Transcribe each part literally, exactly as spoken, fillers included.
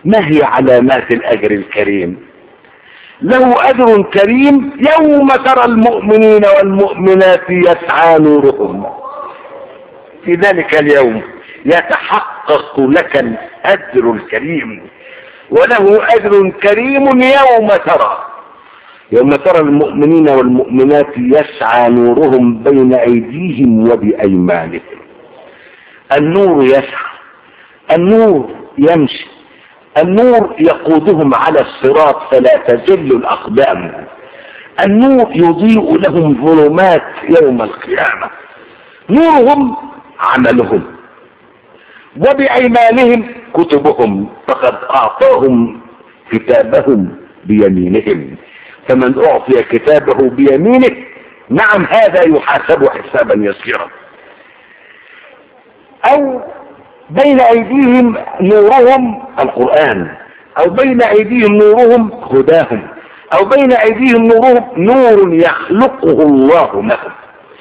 ما هي علامات الأجر الكريم؟ له أجر كريم يوم ترى المؤمنين والمؤمنات يسعى نورهم، في ذلك اليوم يتحقق لك الأجر الكريم. وله أجر كريم يوم ترى يوم ترى المؤمنين والمؤمنات يسعى نورهم بين أيديهم وبأيمانهم. النور يسعى، النور يمشي، النور يقودهم على الصراط فلا تزل الأقدام، النور يضيء لهم ظلمات يوم القيامة. نورهم عملهم، وبأيمانهم كتبهم، فقد أعطاهم كتابهم بيمينهم. فمن أعطي كتابه بيمينه نعم هذا يحاسب حسابا يسيرا. أو بين أيديهم نورهم القرآن، أو بين أيديهم نورهم هداهم، أو بين أيديهم نورهم نور يخلقه الله لهم.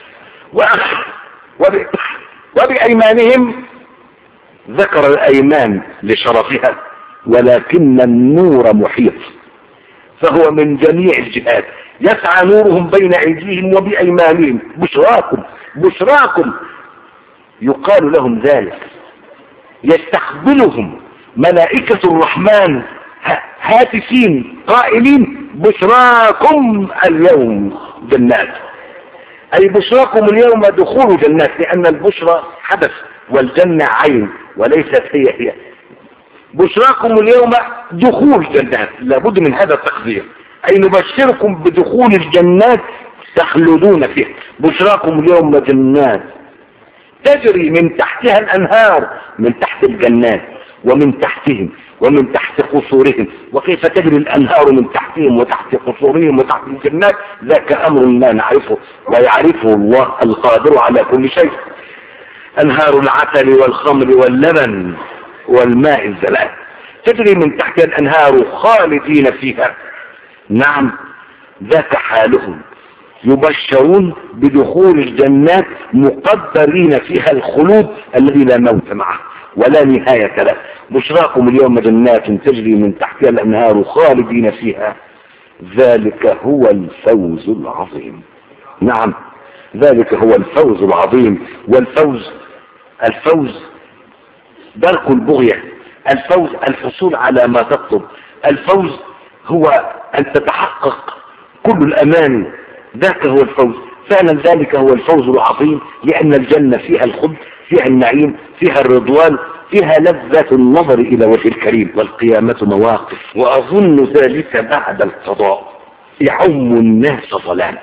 وبأيمانهم ذكر الأيمان لشرفها، ولكن النور محيط فهو من جميع الجهات. يسعى نورهم بين أيديهم وبأيمانهم. بشراكم بشراكم يقال لهم ذلك، يستقبلهم ملائكة الرحمن هاتفين قائلين بشراكم اليوم جنات، أي بشراكم اليوم دخول جنات، لأن البشرى حدث والجنة عين وليست هي هي. بشراكم اليوم دخول جنات، لابد من هذا التقدير، أي نبشركم بدخول الجنات تخلدون فيها. بشراكم اليوم جنات تجري من تحتها الأنهار، من تحت الجنات ومن تحتهم ومن تحت قصورهم. وكيف تجري الأنهار من تحتهم وتحت قصورهم وتحت الجنات ذاك أمر لا نعرفه ويعرفه الله القادر على كل شيء. أنهار العسل والخمر واللبن والماء الزلال تجري من تحت الأنهار خالدين فيها. نعم ذاك حالهم، يبشرون بدخول الجنات مقدرين فيها الخلود الذي لا موت معه ولا نهاية له. بشراكم اليوم جنات تجري من تحتها الأنهار خالدين فيها، ذلك هو الفوز العظيم. نعم ذلك هو الفوز العظيم. والفوز الفوز درك البغية، الفوز الحصول على ما تطلب، الفوز هو أن تتحقق كل الأمان، ذاك هو الفوز. فعلا ذلك هو الفوز العظيم، لأن الجنة فيها الخلد، فيها النعيم، فيها الرضوان، فيها لذة النظر إلى وجه الكريم. والقيامة مواقف، وأظن ذلك بعد القضاء يعم الناس ظلام،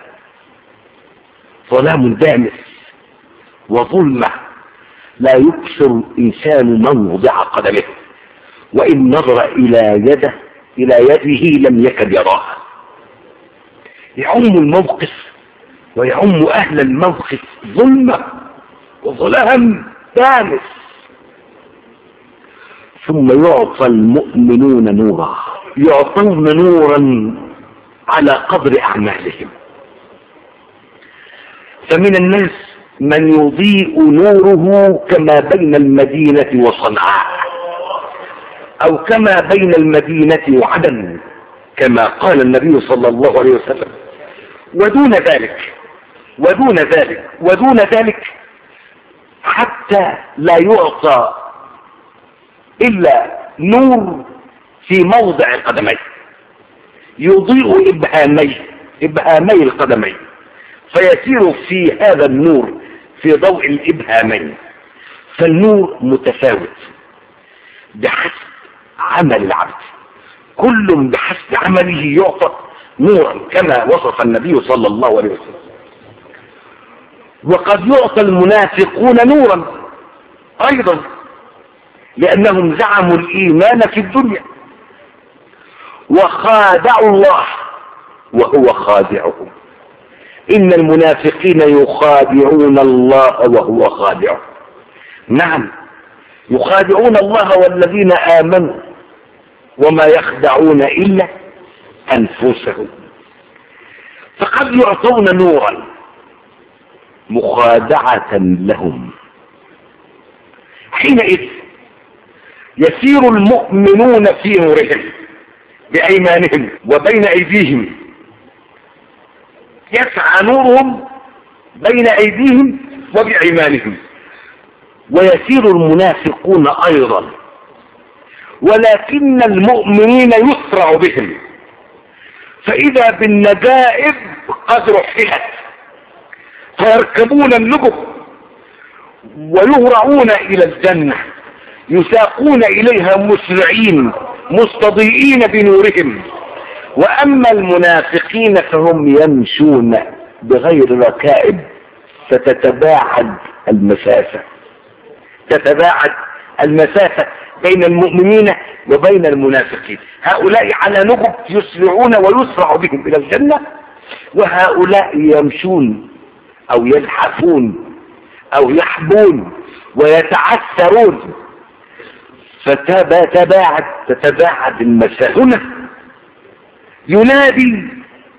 ظلام دامس وظلمة لا يبصر الإنسان موضع قدمه، وإن نظر إلى يده إلى يده لم يكد يراها. يعم الموقف ويعم أهل الموقف ظلمة وظلام دامس. ثم يعطى المؤمنون نورا، يعطون نورا على قدر أعمالهم. فمن الناس من يضيء نوره كما بين المدينة وصنعاء، أو كما بين المدينة وعدن، كما قال النبي صلى الله عليه وسلم. ودون ذلك ودون ذلك ودون ذلك حتى لا يعطى إلا نور في موضع قدميه، يضيء إبهامي إبهامي القدمين، فيسير في هذا النور في ضوء الإبهامين. فالنور متفاوت بحسب عمل العبد، كل بحسب عمله يعطى نورا كما وصف النبي صلى الله عليه وسلم. وقد يعطى المنافقون نورا أيضا، لأنهم زعموا الإيمان في الدنيا وخادعوا الله وهو خادعهم. إن المنافقين يخادعون الله وهو خادعهم. نعم يخادعون الله والذين آمنوا وما يخدعون إلا أنفسهم. فقد يعطون نورا مخادعة لهم، حينئذ يسير المؤمنون في نورهم بأيمانهم وبين أيديهم، يسعى نورهم بين أيديهم وبأيمانهم. ويسير المنافقون أيضا، ولكن المؤمنين يسرع بهم، فإذا بالنجائب قد رحلت فيركبون اللجب ويهرعون إلى الجنة، يساقون إليها مسرعين مستضيئين بنورهم. وأما المنافقين فهم يمشون بغير ركائب، فتتباعد المسافة تتباعد المسافة بين المؤمنين وبين المنافقين. هؤلاء على نجب يسرعون ويسرع بهم إلى الجنة، وهؤلاء يمشون أو يزحفون أو يحبون ويتعثرون، فتتباعد تتباعد المسافة. هنا ينادي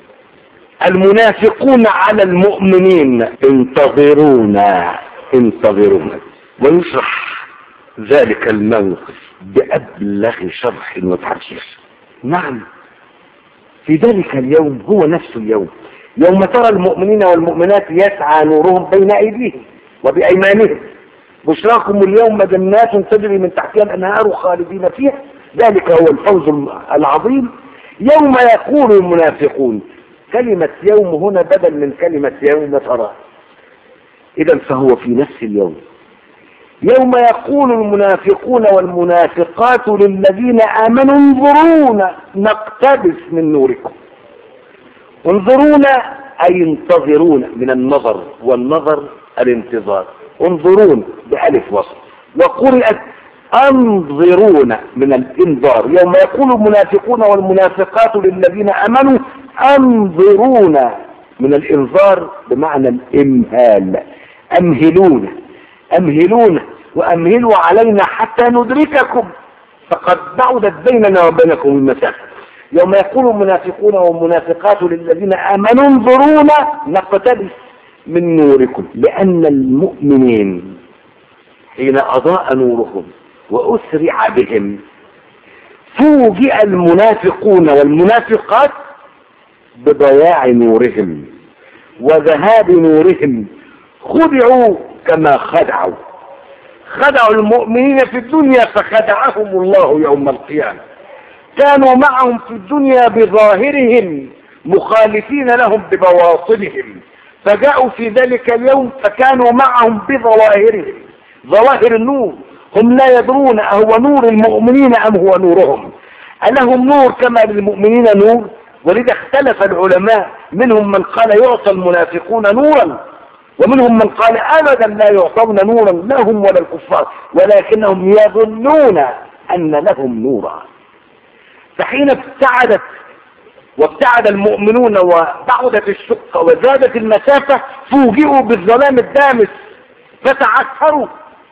المنافقون على المؤمنين انتظرونا انتظرونا، ويشرح ذلك الموقف بأبلغ شرح وتفسير. نعم، في ذلك اليوم هو نفس اليوم يوم ترى المؤمنين والمؤمنات يسعى نورهم بين أيديهم وبأيمانهم، بشراكم اليوم جنات تجري من تحتها الأنهار خالدين فيها، ذلك هو الفوز العظيم. يوم يقول المنافقون، كلمة يوم هنا بدل من كلمة يوم ترى، إذا فهو في نفس اليوم. يوم يقول المنافقون والمنافقات للذين آمنوا انظرونا نقتبس من نوركم. انظرونا أي انتظرونا من النظر، والنظر الانتظار. انظرون بألف وصل، وقرأت انظرونا من الانذار. يوم يقول المنافقون والمنافقات للذين آمنوا انظرونا من الانذار بمعنى الامهال. امهلونا امهلونا وامهلوا علينا حتى ندرككم، فقد بعدت بيننا وبينكم المسافة. يوم يقول المنافقون والمنافقات للذين آمنوا انظرونا نقتبس من نوركم، لأن المؤمنين حين أضاء نورهم وأسرع بهم فوجئ المنافقون والمنافقات بضياع نورهم وذهاب نورهم، خدعوا كما خدعوا خدعوا المؤمنين في الدنيا فخدعهم الله يوم القيامة. كانوا معهم في الدنيا بظاهرهم مخالفين لهم ببواطنهم، فجاءوا في ذلك اليوم فكانوا معهم بظواهرهم، ظواهر النور. هم لا يدرون أهو نور المؤمنين أم هو نورهم، ألهم نور كما للمؤمنين نور؟ ولذا اختلف العلماء، منهم من قال يعطى المنافقون نورا، ومنهم من قال أبدا لا يعطون نورا لا هم ولا الكفار، ولكنهم يظنون أن لهم نورا. فحين ابتعدت وابتعد المؤمنون وبعدت الشقة وزادت المسافة فوجئوا بالظلام الدامس فتعثروا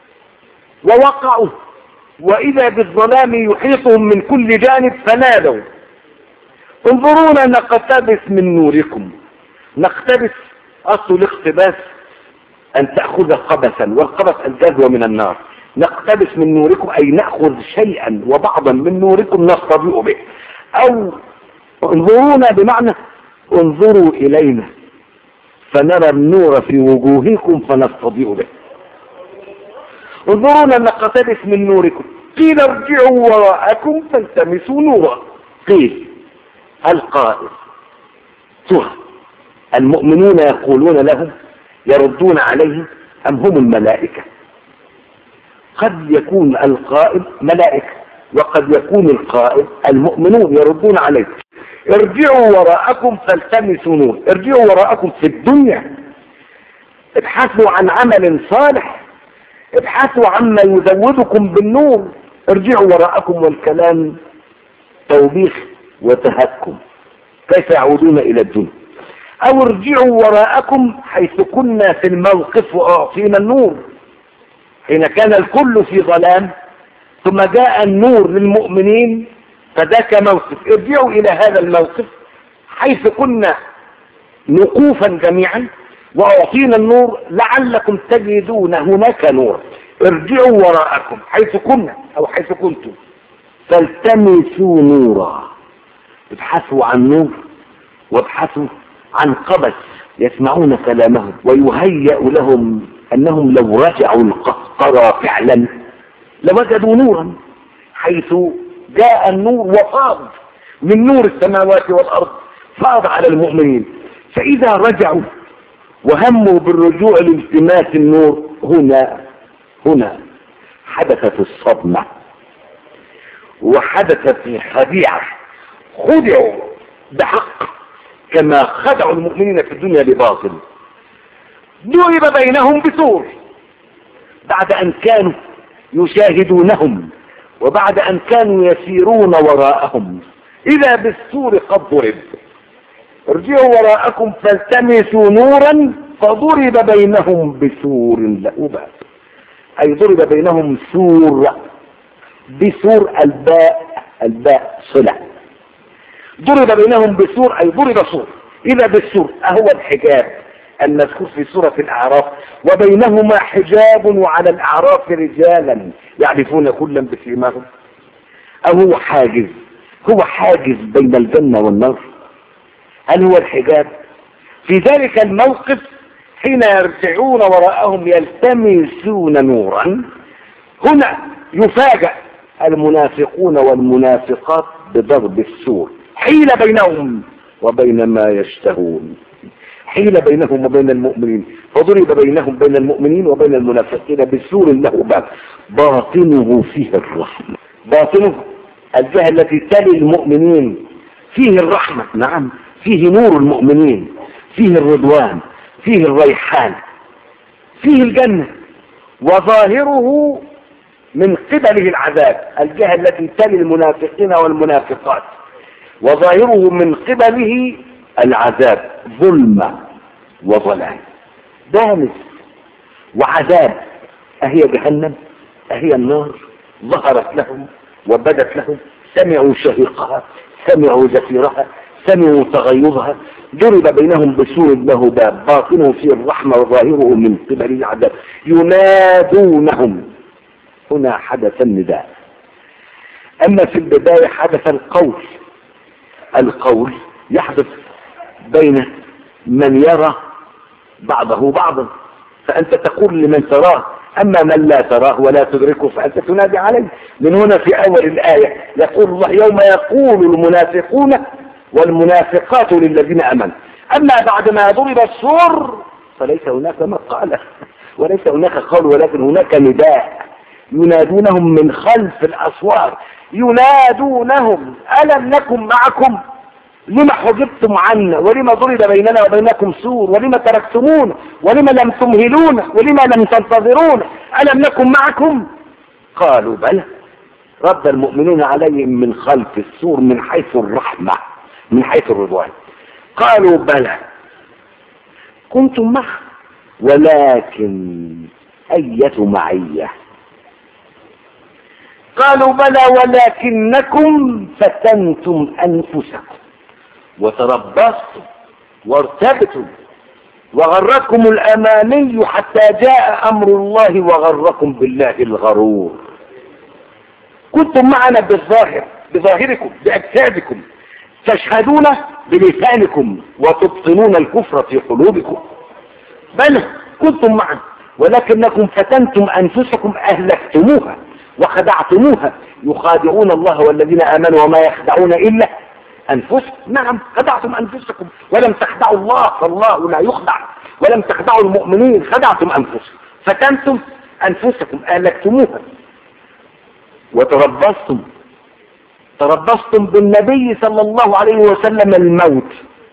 ووقعوا، وإذا بالظلام يحيطهم من كل جانب فنادوا انظرونا نقتبس من نوركم. نقتبس أصل الاقتباس أن تأخذ قبسا، والقبس الجذوة من النار. نقتبس من نوركم أي نأخذ شيئا وبعضا من نوركم نستضيء به، أو انظرونا بمعنى انظروا إلينا فنرى النور في وجوهكم فنستضيء به. انظرونا نقتبس من نوركم، قيل ارجعوا وراءكم فالتمسوا نورا. قيل القائل سهى، المؤمنون يقولون لهم يردون عليه أم هم الملائكة؟ قد يكون القائل ملائكة وقد يكون القائل المؤمنون يردون عليه ارجعوا وراءكم فالتمسوا نور. ارجعوا وراءكم في الدنيا، ابحثوا عن عمل صالح، ابحثوا عما يزودكم بالنور. ارجعوا وراءكم والكلام توبيخ وتهكم، كيف يعودون إلى الدنيا؟ أو ارجعوا وراءكم حيث كنا في الموقف وأعطينا النور، حين كان الكل في ظلام ثم جاء النور للمؤمنين فذاك موقف. ارجعوا إلى هذا الموقف حيث كنا نقوفا جميعا وأعطينا النور لعلكم تجدون هناك نور. ارجعوا وراءكم حيث كنا او حيث كنتم فالتمسوا نورا. ابحثوا عن نور وابحثوا عن قبس يسمعون كلامه ويهيأ لهم انهم لو رجعوا القهقرى فعلا لوجدوا نورا، حيث جاء النور وفاض من نور السماوات والارض، فاض على المؤمنين. فاذا رجعوا وهموا بالرجوع لالتماس النور، هنا هنا حدثت الصدمة وحدثت الخديعة. خدعوا بحق كما خدعوا المؤمنين في الدنيا لباطل. ضرب بينهم بسور بعد ان كانوا يشاهدونهم وبعد ان كانوا يسيرون وراءهم، اذا بالسور قد ضرب. ارجعوا وراءكم فالتمسوا نورا فضرب بينهم بسور له باب، اي ضرب بينهم سور بسور الباء الباء صلة. ضرب بينهم بسور اي ضرب سور، اذا بالسور اهو الحجاب المذكور في سورة الاعراف وبينهما حجاب وعلى الاعراف رجالا يعرفون كلا بسيماهم. او هو حاجز، هو حاجز بين الجنة والنار. هل هو الحجاب؟ في ذلك الموقف حين يرجعون وراءهم يلتمسون نورا، هنا يفاجأ المنافقون والمنافقات بضرب السور، حيل بينهم وبين ما يشتهون، حيل بينهم وبين المؤمنين، فضرب بينهم بين المؤمنين وبين المنافقين بسور له باب باطنه فيه الرحمة. باطنه الجهة التي تلي المؤمنين فيه الرحمة، نعم فيه نور المؤمنين، فيه الرضوان، فيه الريحان، فيه الجنة. وظاهره من قبله العذاب، الجهة التي تلي المنافقين والمنافقات وظاهره من قبله العذاب، ظلمة وظلام، دامس وعذاب. أهي جهنم؟ أهي النار؟ ظهرت لهم وبدت لهم، سمعوا شهيقها، سمعوا زفيرها، سمعوا تغيظها. ضرب بينهم بسور له باب باطنه فيه الرحمة وظاهره من قبل العذاب ينادونهم. هنا حدث النداء. أما في البداية حدث القول. القول يحدث بين من يرى بعضه بعضا، فأنت تقول لمن تراه، أما من لا تراه ولا تدركه فأنت تنادي عليه. من هنا في أول الآية يقول الله يوم يقول المنافقون والمنافقات للذين امنوا. اما بعد ما ضرب السور فليس هناك مقالة وليس هناك قول، ولكن هناك نداء. ينادونهم من خلف الاسوار، ينادونهم ألم نكن معكم؟ لما حجبتم عنا؟ ولما ضرب بيننا وبينكم سور؟ ولما تركتمون؟ ولما لم تمهلون؟ ولما لم تنتظرون؟ ألم نكن معكم؟ قالوا بلى. رد المؤمنون عليهم من خلف السور من حيث الرحمة، من حيث الرضوان. قالوا بلى كنتم معه، ولكن أية معية؟ قالوا بلى ولكنكم فتنتم أنفسكم وتربصتم وارتبتم وغركم الأماني حتى جاء أمر الله وغركم بالله الغرور. كنتم معنا بالظاهر، بظاهركم بأجسادكم، تشهدون بلسانكم وتبطنون الكفر في قلوبكم. بل كنتم معنا ولكنكم فتنتم أنفسكم، أهلكتموها وخدعتموها. يخادعون الله والذين آمنوا وما يخدعون إلا أنفسكم. نعم خدعتم أنفسكم ولم تخدعوا الله، فالله لا يخدع. ولم تخدعوا المؤمنين، خدعتم أنفسكم، فتنتم أنفسكم، أهلكتموها. وتربصتم، تربصتم بالنبي صلى الله عليه وسلم الموت،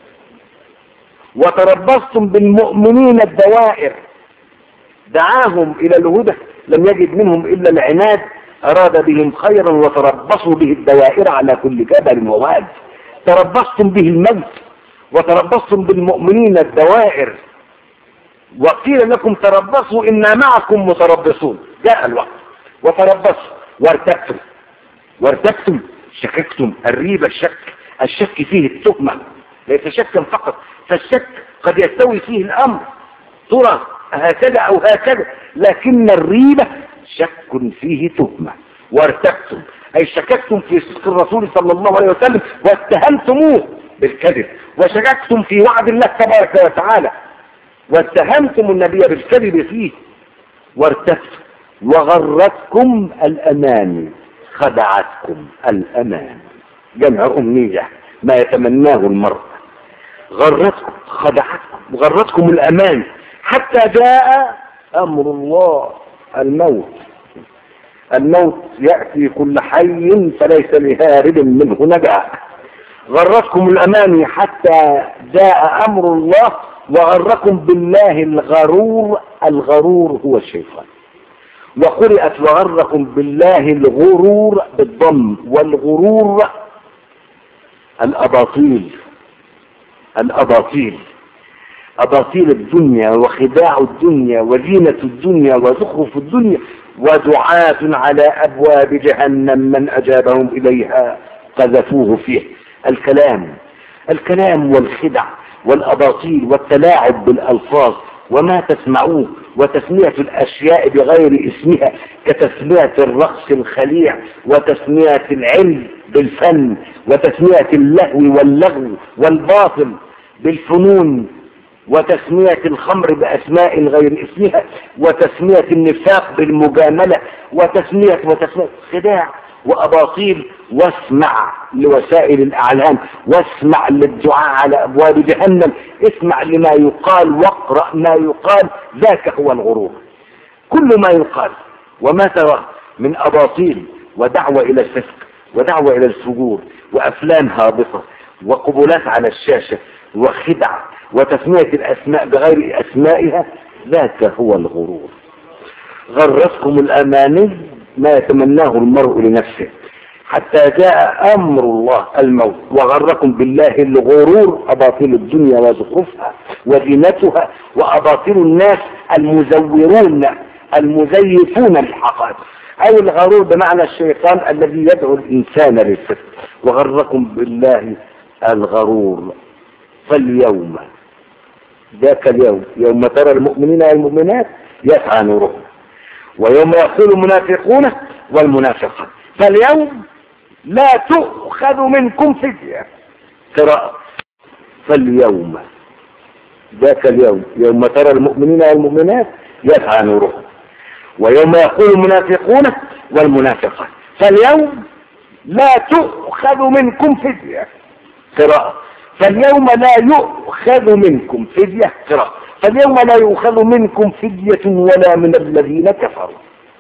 وتربصتم بالمؤمنين الدوائر. دعاهم إلى الهدى لم يجد منهم إلا العناد، أراد بهم خيرا وتربصوا به الدوائر على كل جبل وواد. تربصتم به الموت وتربصتم بالمؤمنين الدوائر، وقيل لكم تربصوا إنا معكم متربصون. جاء الوقت وتربصوا وارتبتم. وارتبتم شككتم، الريبة الشك، الشك فيه التهمة ليس شكا فقط، فالشك قد يستوي فيه الأمر، ترى هكذا أو هكذا، لكن الريبة شك فيه تهمة، وارتبتم أي شككتم في صدق الرسول صلى الله عليه وسلم واتهمتموه بالكذب، وشككتم في وعد الله تبارك وتعالى واتهمتم النبي بالكذب فيه، وارتبتم وغرتكم الأمان، خدعتكم الأمان جمع أمنية ما يتمناه المرء، غرتكم خدعتكم غرتكم الأمان حتى جاء أمر الله الموت. الموت يأتي كل حي فليس لهارب منه نجاة. غرتكم الأمان حتى جاء أمر الله وغركم بالله الغرور. الغرور هو الشيطان، وقرأت وغركم بالله الغرور بالضم، والغرور الأباطيل الأباطيل أباطيل الدنيا وخداع الدنيا وزينة الدنيا وزخرف الدنيا، ودعاة على أبواب جهنم من أجابهم إليها قذفوه فيه. الكلام الكلام والخدع والأباطيل والتلاعب بالألفاظ وما تسمعوه، وتسمية الأشياء بغير اسمها كتسمية الرقص الخليع، وتسمية العلم بالفن، وتسمية اللهو واللغو والباطل بالفنون، وتسمية الخمر بأسماء غير اسمها، وتسمية النفاق بالمجاملة، وتسمية وتسمية خداع وأباطيل. واسمع لوسائل الأعلام، واسمع للدعاء على أبواب جهنم، اسمع لما يقال واقرأ ما يقال، ذاك هو الغرور. كل ما يقال وما ترى من أباطيل ودعوة إلى الفسق ودعوة إلى الفجور وأفلام هابطة وقبلات على الشاشة وخدع وتسمية الأسماء بغير أسمائها، ذاك هو الغرور. غرتكم الأماني ما يتمناه المرء لنفسه حتى جاء أمر الله الموت، وغركم بالله الغرور. أباطيل الدنيا وزخرفها وزينتها، وأباطيل الناس المزورون المزيفون الحقائق، أي الغرور بمعنى الشيطان الذي يدعو الإنسان للفسق. وغركم بالله الغرور. فاليوم ذاك اليوم يوم ترى المؤمنين والمؤمنات يسعى نورهم، ويوم يقول المنافقون والمنافقات فاليوم لا تؤخذ منكم فدية. قراءة فاليوم ذاك اليوم يوم ترى المؤمنين والمؤمنات يسعى نورهم، ويوم يقول المنافقون والمنافقات فاليوم لا تؤخذ منكم فدية. قراءة فاليوم لا يؤخذ منكم فدية. قراءة فاليوم لا يؤخذ منكم فدية ولا من الذين كفروا.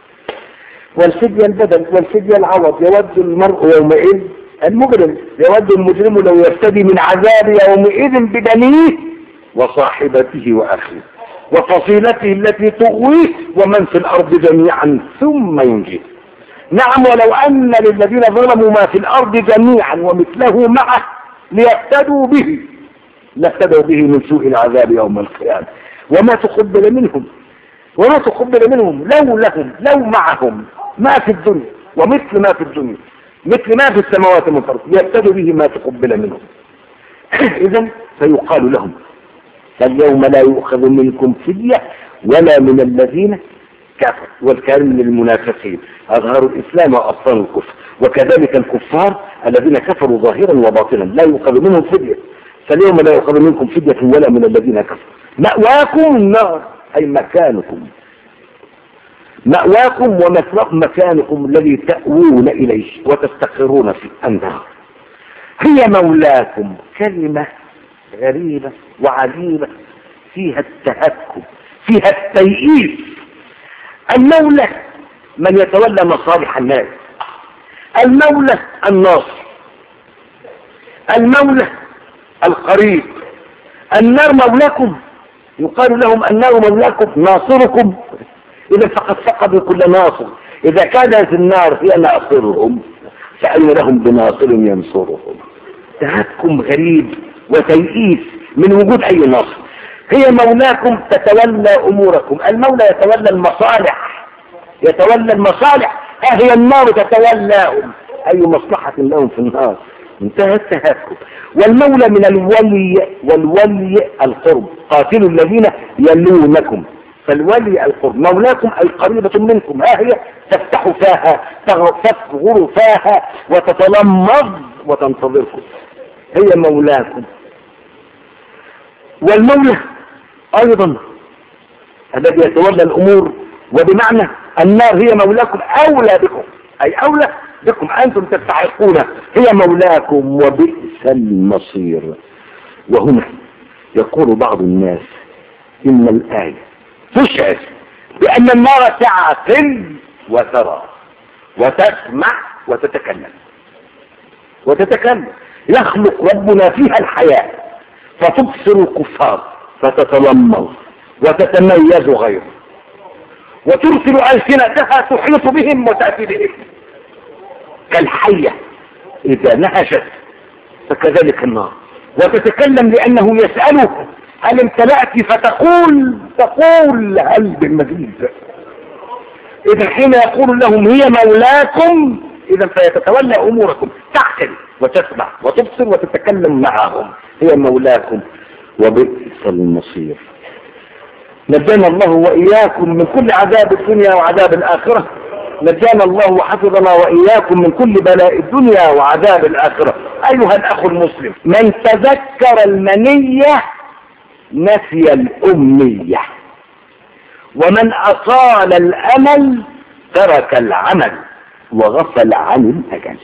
والفدية البدل والفدية العوض. يود المرء يومئذ المجرم يود المجرم لو يفتدي من عذاب يومئذ ببنيه وصاحبته وأخيه وفصيلته التي تغويه ومن في الأرض جميعا ثم ينجيه. نعم، ولو أن للذين ظلموا ما في الأرض جميعا ومثله معه ليفتدوا به لافتدوا به من سوء العذاب يوم القيامة وما تقبل منهم وما تقبل منهم لو لهم لو معهم ما في الدنيا ومثل ما في الدنيا مثل ما في السماوات والأرض يفتدوا به ما تقبل منهم. إذن فيقال لهم فاليوم لا يؤخذ منكم فدية ولا من الذين كفروا. والكلام للمنافقين أظهروا الإسلام وأبطنوا الكفر، وكذلك الكفار الذين كفروا ظاهرا وباطنا لا يؤخذ منهم فدية. فاليوم لا يؤخذ منكم فدية ولا من الذين كفروا. مأواكم النار أي مكانكم مأواكم ومثواكم مكانكم الذي تأوون إليه وتستقرون في النار. هي مولاكم. كلمة غريبة وعجيبة فيها التهكم فيها التيئيس. المولى من يتولى مصالح الناس، المولى الناصر، المولى القريب. النار مولاكم، يقال لهم النار مولاكم ناصركم. إذا فقد فقدوا كل ناصر. إذا كانت النار هي ناصرهم فأين لهم بناصر ينصرهم. تهكم غريب وتيئيس من وجود أي ناصر. هي مولاكم تتولى أموركم. المولى يتولى المصالح يتولى المصالح ها هي النار تتولاهم. أي مصلحة لهم في النار. انتهى التهكم. والمولى من الولي، والولي القرب. قاتلوا الذين يلونكم فالولي القرب، مولاكم أي قريبة منكم، ها هي تفتح فاها تفغر فاها وتتلمظ وتنتظركم، هي مولاكم. والمولى أيضا الذي يتولى الأمور، وبمعنى النار هي مولاكم أولى بكم، أي أولى بكم أنتم تستحقون، هي مولاكم وبئس المصير. وهنا يقول بعض الناس إن الآية تشعر بأن النار تعقل وترى وتسمع وتتكلم وتتكلم يخلق ربنا فيها الحياة فتبصر الكفار فتتلمظ وتتميز غيره، وترسل ألسنتها تحيط بهم وتأتي بهم كالحية إذا نهشت، فكذلك النار، وتتكلم لأنه يسأله هل امتلأت، فتقول تقول هل بالمزيد. إذا حين يقول لهم هي مولاكم إذا فيتتولى أموركم، تعقل وتسمع وتبصر وتتكلم معهم، هي مولاكم وبئس المصير. نجانا الله وإياكم من كل عذاب الدنيا وعذاب الآخرة، نجانا الله وحفظنا وإياكم من كل بلاء الدنيا وعذاب الآخرة. أيها الأخ المسلم، من تذكر المنية نسي الأمنية، ومن أطال الأمل ترك العمل وغفل عن الأجل.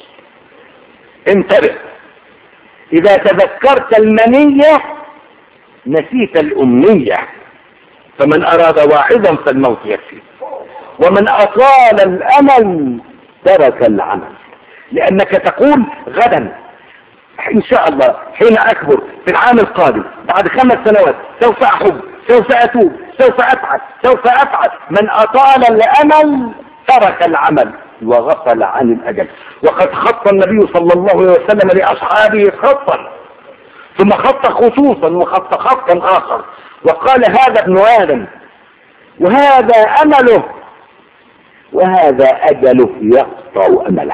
انتبه، إذا تذكرت المنية نسيت الأمنية، فمن أراد واعظا فالموت يكفي، ومن أطال الأمل ترك العمل، لأنك تقول غدا إن شاء الله حين أكبر في العام القادم بعد خمس سنوات سوف أحب، سوف أتوب، سوف أفعل، سوف أفعل. من أطال الأمل ترك العمل وغفل عن الأجل. وقد خط النبي صلى الله عليه وسلم لأصحابه خطا، ثم خط خصوصا وخط خطا آخر، وقال هذا ابن آدم وهذا أمله وهذا أجله يقطع أمله،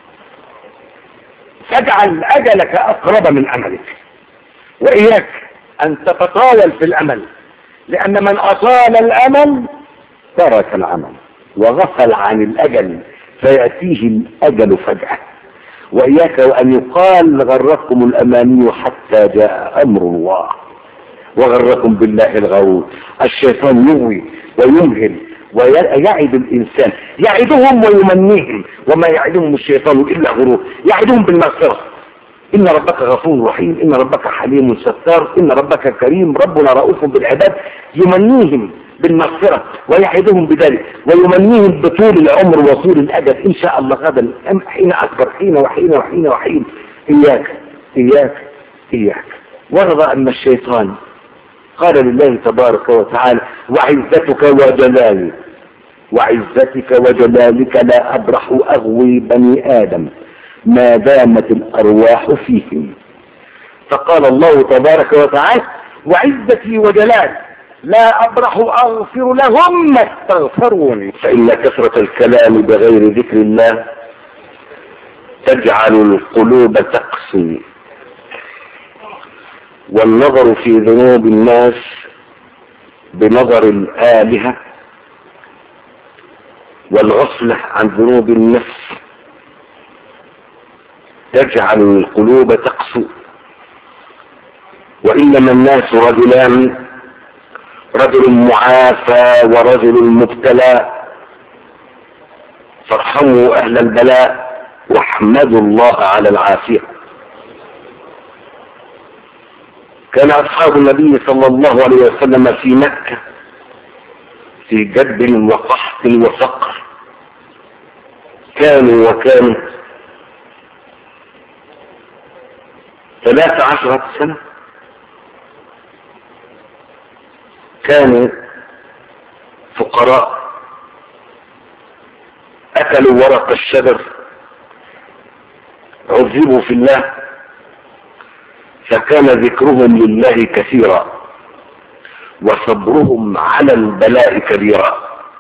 فاجعل أجلك أقرب من أملك، وإياك أن تتطاول في الأمل، لأن من أطال الأمل ترك العمل وغفل عن الأجل فيأتيه الأجل فجأة. وإياك وأن يقال غركم الأماني حتى جاء أمر الله وغركم بالله الغرور. الشيطان يغوي ويمهل ويعد الإنسان، يعدهم ويمنيهم، وما يعدهم الشيطان إلا غرور. يعدهم بالمغفرة، إن ربك غفور رحيم، إن ربك حليم ستار، إن ربك كريم، ربنا رؤوف بالعباد. يمنيهم بالمغفرة ويعدهم بذلك، ويمنيهم بطول العمر وطول الأجل إن شاء الله غدا حين أكبر، حين وحين وحين وحين. إياك إياك إياك. ورضى أن الشيطان قال لله تبارك وتعالى وعزتك وجلالي وعزتك وجلالك لا أبرح أغوي بني آدم ما دامت الأرواح فيهم. فقال الله تبارك وتعالى وعزتي وجلالي لا أبرح أغفر لهم ما استغفروني. فإن كثرة الكلام بغير ذكر الله تجعل القلوب تقسي، والنظر في ذنوب الناس بنظر الآلهة، والغفلة عن ذنوب النفس تجعل القلوب تقسو. وإنما الناس رجلان، رجل معافى ورجل مبتلى، فارحموا أهل البلاء واحمدوا الله على العافية. كان أصحاب النبي صلى الله عليه وسلم في مكة في جد وقحط وفقر، كانوا وكانوا ثلاث عشرة سنة، كانوا فقراء، أكلوا ورق الشجر، عذبوا في الله، فكان ذكرهم لله كثيرا وصبرهم على البلاء كبيرا.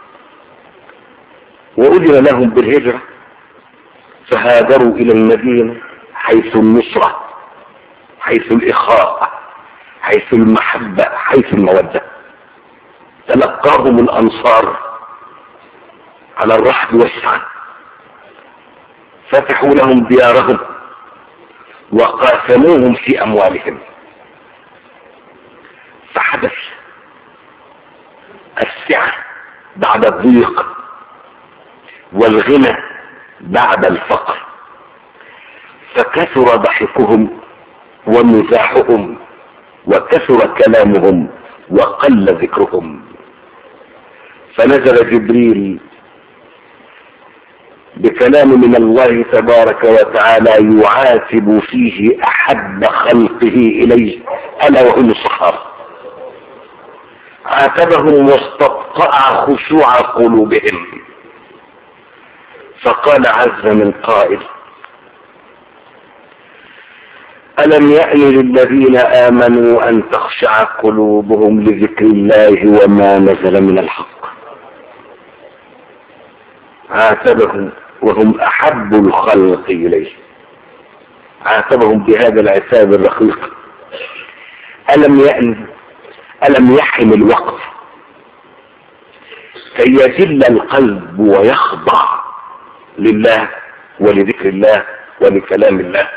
وأذن لهم بالهجرة فهاجروا إلى المدينة حيث النصرة، حيث الإخاء، حيث المحبة، حيث المودة. تلقاهم الأنصار على الرحب والسعة، فتحوا لهم ديارهم وقاسموهم في أموالهم، فحدث السعة بعد الضيق والغنى بعد الفقر، فكثر ضحكهم ومزاحهم وكثر كلامهم وقل ذكرهم. فنزل جبريل بكلام من الله تبارك وتعالى يعاتب فيه أحب خلقه إليه ألا وهم الصحابة، عاتبهم واستبطأ خشوع قلوبهم، فقال عز من قائل: ألم يأن للذين آمنوا أن تخشع قلوبهم لذكر الله وما نزل من الحق. عاتبهم وهم أحب الخلق إليه، عاتبهم بهذا العتاب الرقيق. ألم يأن ألم يحن الوقت كي يذل القلب ويخضع لله ولذكر الله ولكلام الله؟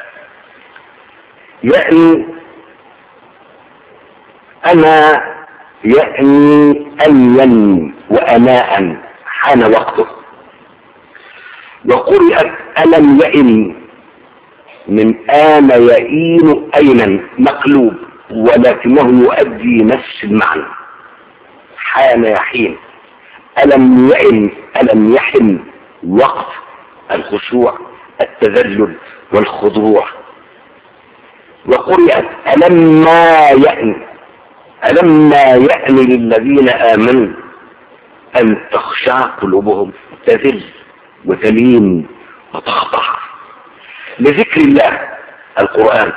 يعني أنا يعني أيا وأناء حان وقته. وقرئت ألم يئن من آن يئين أينا مقلوب، ولكنه يؤدي نفس المعنى، حان يحين. ألم يئن ألم يحن وقت الخشوع التذلل والخضوع. وقرئت ألما يأن ألما يأن للذين آمنوا أن تخشع قلوبهم، تذل وتلين وتخضع لذكر الله القرآن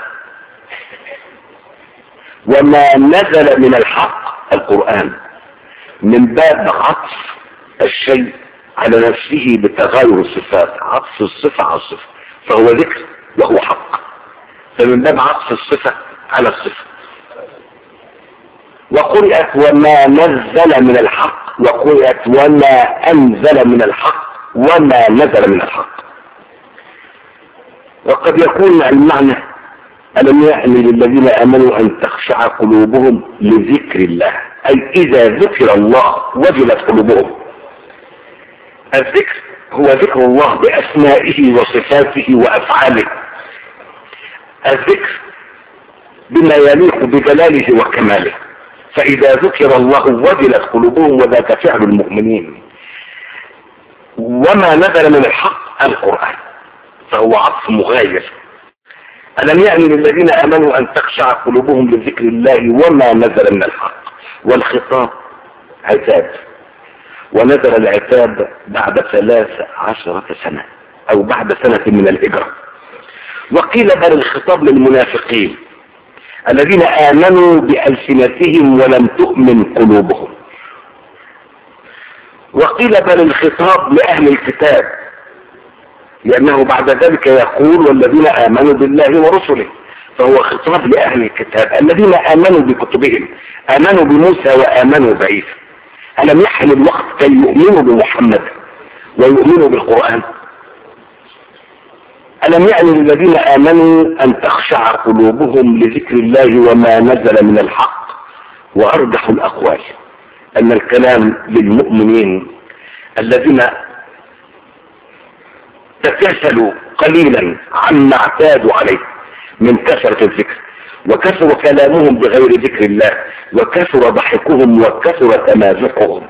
وما نزل من الحق القرآن، من باب عطف الشيء على نفسه بتغير الصفات، عطف الصفة على الصفة، فهو ذكر وهو حق، فمن باب عطف الصفة على الصفة. وقرئت وما نزل من الحق، وقرئت وما أنزل من الحق وما نزل من الحق. وقد يكون المعنى ألم يأن للذين آمنوا أن تخشع قلوبهم لذكر الله، أي إذا ذكر الله وجلت قلوبهم. الذكر هو ذكر الله بأسمائه وصفاته وأفعاله، الذكر بما يليق بجلاله وكماله. فإذا ذكر الله وجلت قلوبهم، وذاك فعل المؤمنين. وما نزل من الحق القرآن، فهو عطف مغاير. ألم يأن للذين آمنوا أن تخشع قلوبهم لذكر الله وما نزل من الحق. والخطاب عتاب، ونزل العتاب بعد ثلاث عشرة سنة أو بعد سنة من الهجرة. وقيل بل الخطاب للمنافقين الذين آمنوا بألسنتهم ولم تؤمن قلوبهم. وقيل بل الخطاب لأهل الكتاب، لأنه بعد ذلك يقول والذين آمنوا بالله ورسله، فهو خطاب لأهل الكتاب الذين آمنوا بكتبهم، آمنوا بموسى وآمنوا بعيسى. ألم يحن الوقت كي يؤمنوا بمحمد ويؤمنوا بالقرآن؟ ألم يأن للذين آمنوا أن تخشع قلوبهم لذكر الله وما نزل من الحق؟ وأرجح الأقوال أن الكلام للمؤمنين الذين تكاسلوا قليلا عما اعتادوا عليه من كثرة الذكر، وكثر كلامهم بغير ذكر الله، وكثر ضحكهم وكثر تمازحهم.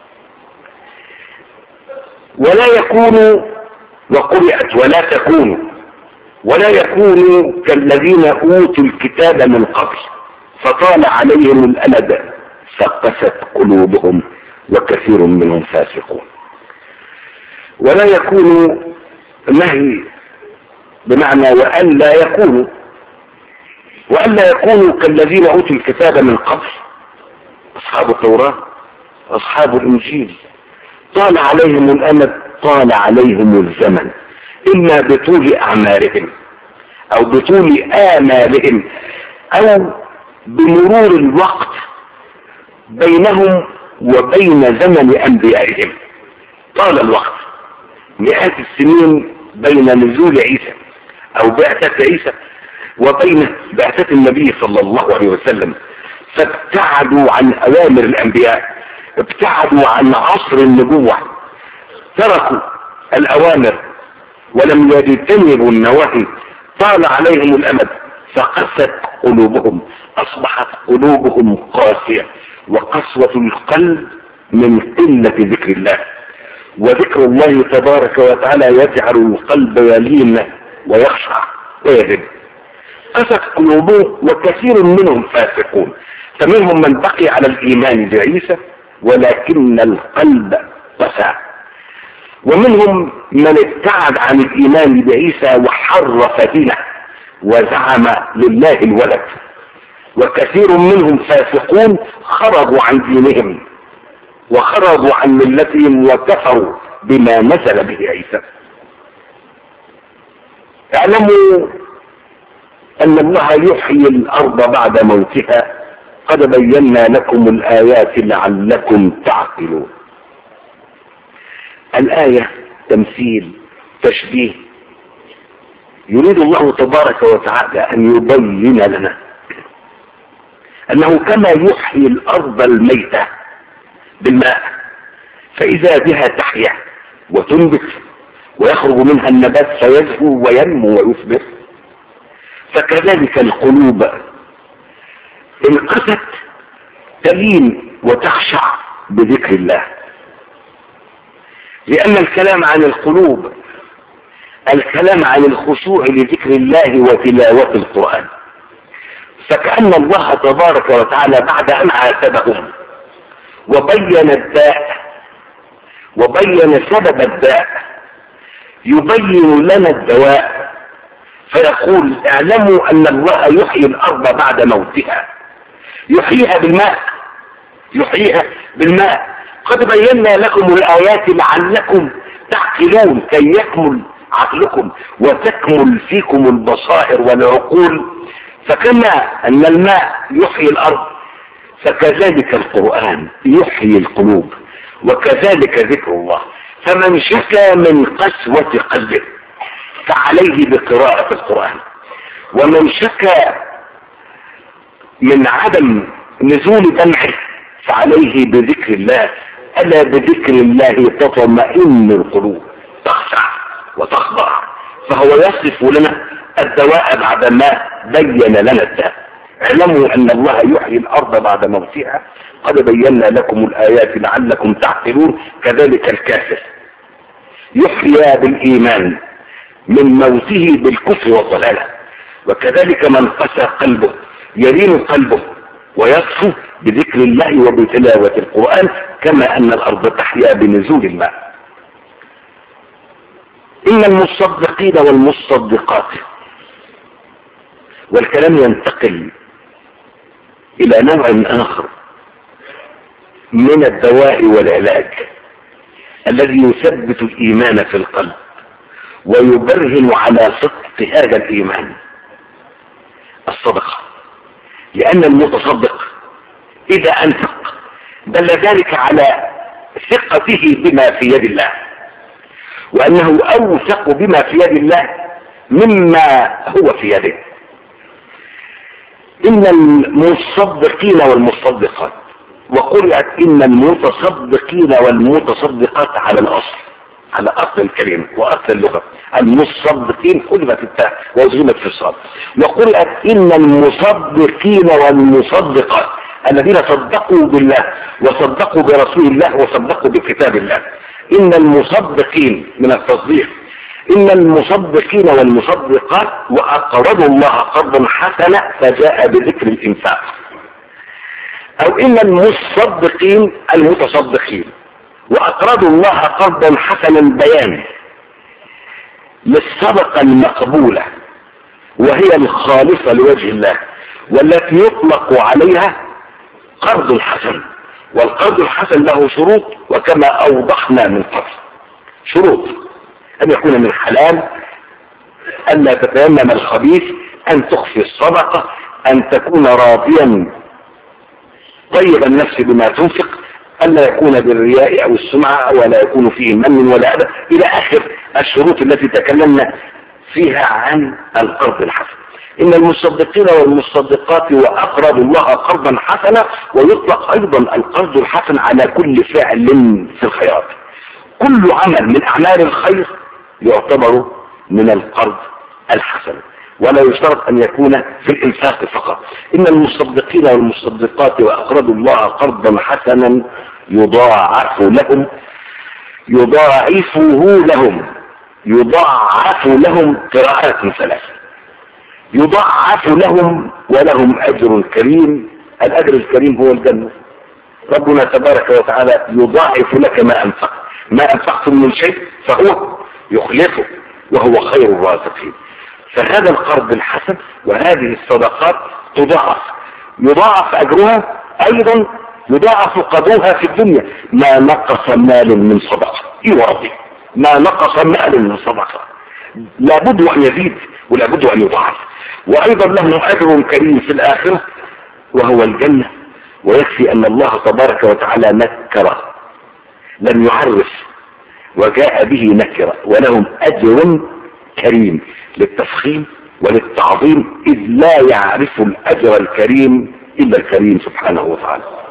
ولا يكونوا، وقرئت ولا تكونوا، ولا يكونوا كالذين أوتوا الكتاب من قبل فطال عليهم الأمد فقست قلوبهم وكثير منهم فاسقون. ولا يكونوا نهي بمعنى وأن لا يكونوا، وأن لا يكونوا كالذين أوتوا الكتاب من قبل، أصحاب التوراة أصحاب الإنجيل، طال عليهم الأمد، طال عليهم الزمن، إما بطول أعمارهم أو بطول آمالهم أو بمرور الوقت بينهم وبين زمن أنبيائهم. طال الوقت مئات السنين بين نزول عيسى أو بعثة عيسى وبين بعثة النبي صلى الله عليه وسلم، فابتعدوا عن أوامر الأنبياء، ابتعدوا عن عصر النبوة، تركوا الأوامر ولم يجتنبوا النواهي، طال عليهم الأمد فقست قلوبهم، أصبحت قلوبهم قاسية، وقسوة القلب من قلة ذكر الله، وذكر الله تبارك وتعالى يجعل القلب يلين ويخشع ويذب. قست قلوبهم وكثير منهم فاسقون، فمنهم من بقي على الإيمان بعيسى ولكن القلب قسى، ومنهم من ابتعد عن الإيمان بعيسى وحرف دينه وزعم لله الولد، وكثير منهم فاسقون خرجوا عن دينهم وخرجوا عن ملتهم وكفروا بما نزل به عيسى. اعلموا ان الله يحيي الارض بعد موتها، قد بينا لكم الايات لعلكم تعقلون. الايه تمثيل تشبيه، يريد الله تبارك وتعالى ان يبين لنا انه كما يحيي الارض الميتة بالماء فاذا بها تحيا وتنبت ويخرج منها النبات فيزهو وينمو ويثمر، فكذلك القلوب ان قست تلين وتخشع بذكر الله، لان الكلام عن القلوب الكلام عن الخشوع لذكر الله وتلاوة القرآن. فكأن الله تبارك وتعالى بعد أن عاتبهم وبين الداء وبين سبب الداء يبين لنا الدواء، فيقول اعلموا أن الله يحيي الأرض بعد موتها، يحييها بالماء يحييها بالماء قد بينا لكم الآيات لعلكم تعقلون، كي يكمل عقلكم وتكمل فيكم البصائر والعقول. فكما أن الماء يحيي الأرض فكذلك القرآن يحيي القلوب، وكذلك ذكر الله. فمن شكى من قسوة قلبه فعليه بقراءة القرآن، ومن شكى من عدم نزول دمعه فعليه بذكر الله. ألا بذكر الله تطمئن القلوب، تخشع وتخضع. فهو يصف لنا الدواء بعدما بين لنا الداء. اعلموا ان الله يحيي الارض بعد موتها قد بينا لكم الايات لعلكم تعقلون. كذلك الكافر يحيى بالايمان من موته بالكفر والضلاله، وكذلك من قسى قلبه يلين قلبه ويصفو بذكر الله وبتلاوة القرآن، كما ان الارض تحيا بنزول الماء. ان المصدقين والمصدقات، والكلام ينتقل الى نوع اخر من الدواء والعلاج الذي يثبت الايمان في القلب ويبرهن على صدق هذا الايمان، الصدقة. لان المتصدق اذا انفق دل ذلك على ثقته بما في يد الله، وانه اوثق بما في يد الله مما هو في يده. ان المصدقين والمصدقات، وقرأت ان المتصدقين والمتصدقات على الاصل، على اصل الكلمة واصل اللغة. المصدقين حذفت التاء وأدغمت في الصاد. وقرأت ان المصدقين والمصدقات الذين صدقوا بالله وصدقوا برسول الله وصدقوا بكتاب الله. ان المصدقين من التصديق، ان المصدقين والمصدقات واقرضوا الله قرضا حسنا فجاء بذكر الانفاق. او ان المصدقين المتصدقين واقرضوا الله قرضا حسنا بيان للصدقة المقبولة وهي الخالصة لوجه الله، والتي يطلق عليها قرض الحسن. والقرض الحسن له شروط، وكما اوضحنا من قبل شروط: ان يكون من حلال، ان لا تتيمم الخبيث، ان تخفي الصدقة، ان تكون راضيا طيب النفس بما تنفق، ألا يكون بالرياء أو السمعة ولا يكون فيه من ولا أذى إلى آخر الشروط التي تكلمنا فيها عن القرض الحسن. إن المصدقين والمصدقات وأقرضوا الله قرضا حسنا، ويطلق أيضا القرض الحسن على كل فعل في الخيرات. كل عمل من أعمال الخير يعتبر من القرض الحسن، ولا يشترط أن يكون في الإنفاق فقط. إن المصدقين والمصدقات وأقرضوا الله قرضا حسنا يضاعف لهم يضاعفه لهم يضاعف لهم قراءات ثلاثة. يضاعف لهم ولهم أجر كريم. الأجر الكريم هو الجنة. ربنا تبارك وتعالى يضاعف لك ما أنفقت ما أنفقت من شيء فهو يخلفه وهو خير الرازقين. فهذا القرض الحسن وهذه الصدقات تضاعف يضاعف أجرها، أيضا يضاعف قدرها في الدنيا. ما نقص مال من صدقة يرضي ما نقص مال من صدقة، لابد أن يزيد ولابد أن يضاعف. وأيضا له أجر كريم في الآخرة وهو الجنة. ويكفي أن الله تبارك وتعالى نكر لم يعرف وجاء به نكرة، ولهم أجر كريم للتفخيم وللتعظيم، إذ لا يعرف الأجر الكريم إلا الكريم سبحانه وتعالى.